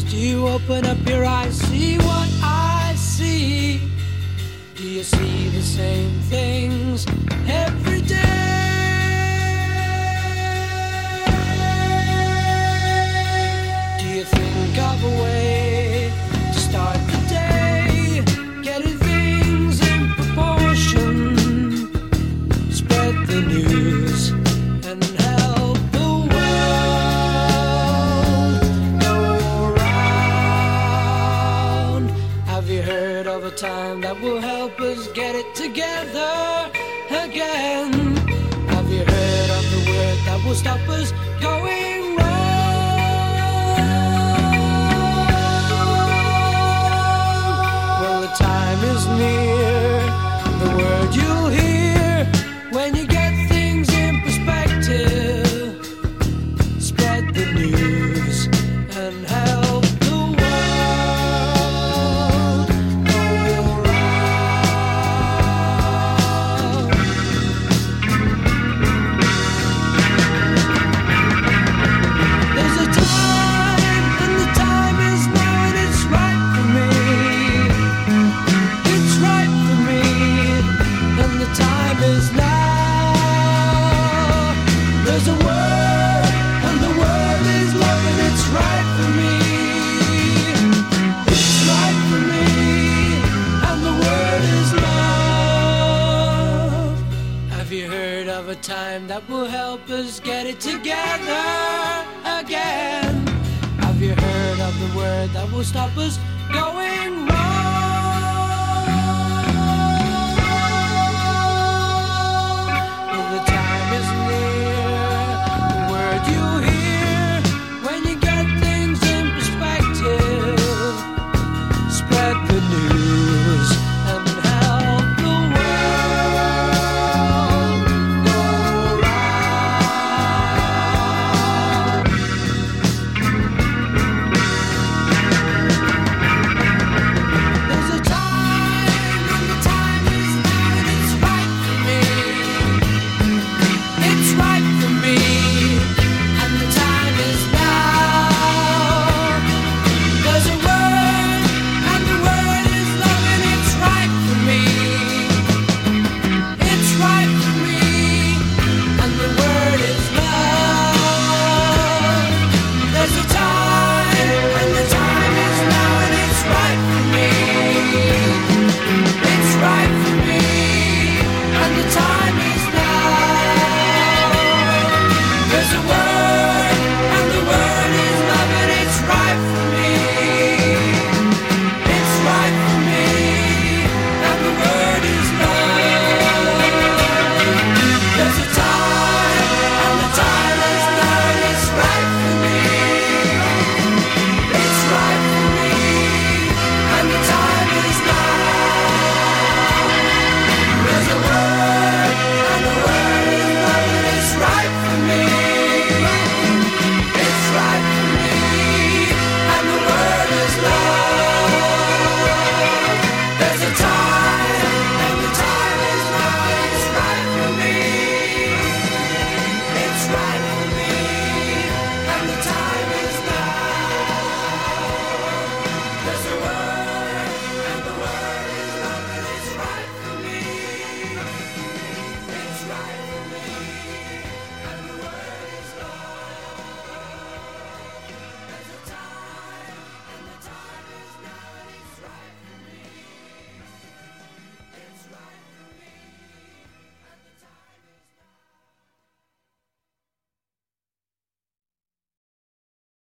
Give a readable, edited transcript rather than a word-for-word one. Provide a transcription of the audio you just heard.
Do you open up your eyes, see what I see? Do you see the same things every day? Do you think of a way to start the day? Getting things in proportion, spread the news and help the world go round. Have you heard of a time that will help us get it together again? Have you heard of the word that will stop us going wrong? Well, the time is near, the word you'll hear when you get things in perspective. Spread the news and help the world go round. There's a time, and the time is now, and it's right for me. It's right for me, and the time is now. There's a word, and the word is love, and it's right for me. It's right for me, and the word is love. Have you heard of a time that will help us get it together again? Have you heard of the word that will stop us going wrong?